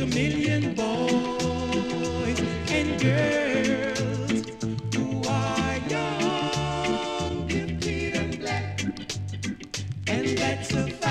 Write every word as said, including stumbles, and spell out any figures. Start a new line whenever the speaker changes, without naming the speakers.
a million boys and girls who are young, gifted, and black, and that's a